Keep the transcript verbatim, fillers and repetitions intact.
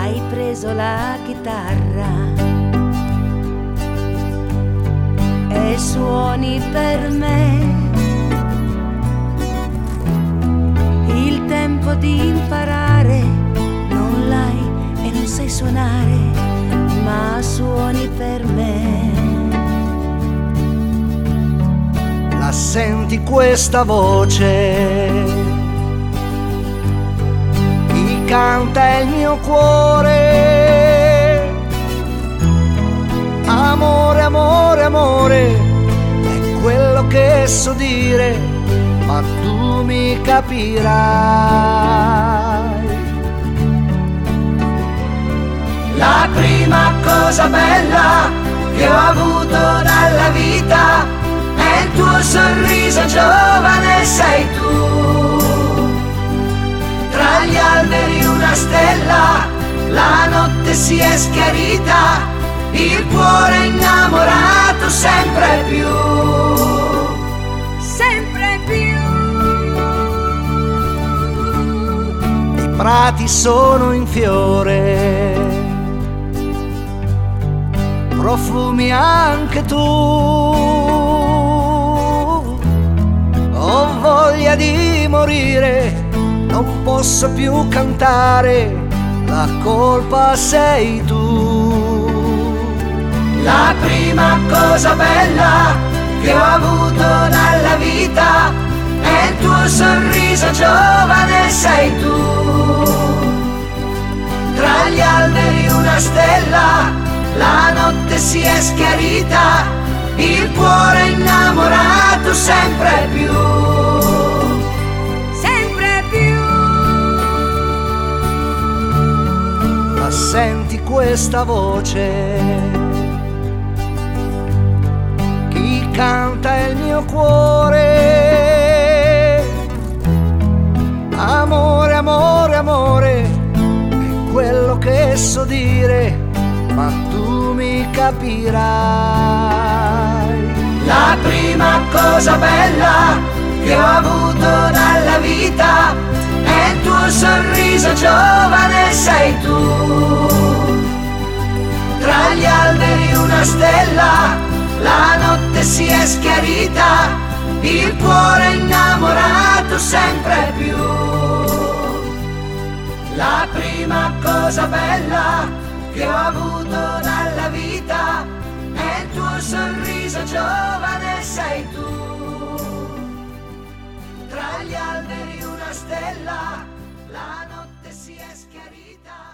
hai preso la chitarra e suoni per me. Il tempo di imparare non l'hai e non sai suonare, ma suoni per me. La senti questa voce? Chi canta il mio cuore? Amore, amore, amore, è quello che so dire, ma tu mi capirai. La prima cosa bella che ho avuto dalla vita è il tuo sorriso, giovane sei tu. Tra gli alberi una stella, la notte si è schiarita, il cuore innamorato sempre più, Sempre più. I prati sono in fiore, profumi anche tu. Ho voglia di morire, non posso più cantare, la colpa sei tu. La prima cosa bella che ho avuto dalla vita è il tuo sorriso, giovane sei tu. Tra gli alberi una stella, la notte si è schiarita, il cuore innamorato sempre più, Sempre più. Ma senti questa voce? Chi canta il mio cuore? Amore, amore, amore, è quello che so dire, ma tu mi capirai. La prima cosa bella che ho avuto dalla vita è il tuo sorriso, giovane sei tu. Tra gli alberi una stella, la notte si è schiarita, il cuore innamorato sempre più. La prima cosa bella che ho avuto dalla vita è il tuo sorriso, giovane sei tu. Tra gli alberi una stella, la notte si è schiarita.